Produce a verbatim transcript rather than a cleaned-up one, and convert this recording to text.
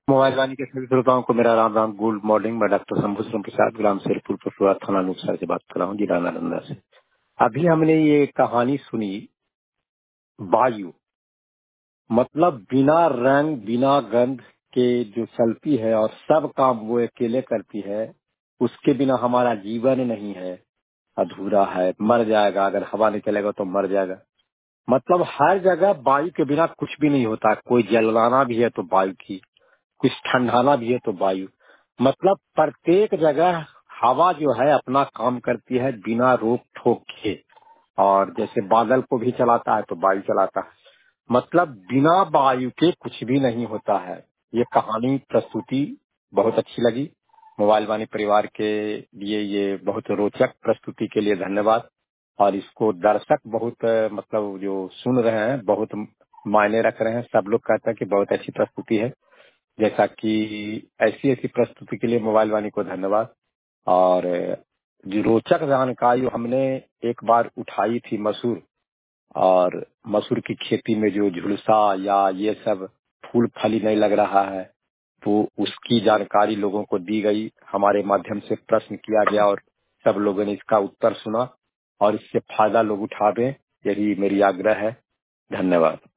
Mobile वाणी के सभी श्रोताओं को मेरा राम राम। Good morning. मैं डॉक्टर शंभू श्रम प्रसाद ग्राम शेरपुर पशुआ थाना नुकसार से बात कर रहा हूँ, जिला नालंदा से। अभी हमने ये कहानी सुनी, वायु मतलब बिना रंग बिना गंध के जो चलती है और सब काम वो अकेले करती है, उसके बिना हमारा जीवन नहीं है, अधूरा है, मर जाएगा। अगर हवा नहीं चलेगा तो मर जाएगा। मतलब हर जगह वायु के बिना कुछ भी नहीं होता। कोई जलाना भी है तो वायु की, कुछ ठंडाना भी है तो वायु। मतलब प्रत्येक जगह हवा जो है अपना काम करती है बिना रोक ठोक के। और जैसे बादल को भी चलाता है तो वायु चलाता है। मतलब बिना वायु के कुछ भी नहीं होता है। ये कहानी प्रस्तुति बहुत अच्छी लगी। मोबाइल वाणी परिवार के लिए ये बहुत रोचक प्रस्तुति के लिए धन्यवाद। और इसको दर्शक बहुत अ, मतलब जो सुन रहे हैं बहुत मायने रख रहे हैं। सब लोग कहते हैं कि बहुत अच्छी प्रस्तुति है। जैसा कि ऐसी ऐसी प्रस्तुति के लिए मोबाइल वाणी को धन्यवाद। और जो रोचक जानकारी हमने एक बार उठाई थी मसूर, और मसूर की खेती में जो झुलसा या ये सब फूल फली नहीं लग रहा है, तो उसकी जानकारी लोगों को दी गई। हमारे माध्यम से प्रश्न किया गया और सब लोगों ने इसका उत्तर सुना और इससे फायदा लोग उठावे, यही मेरी आग्रह है। धन्यवाद।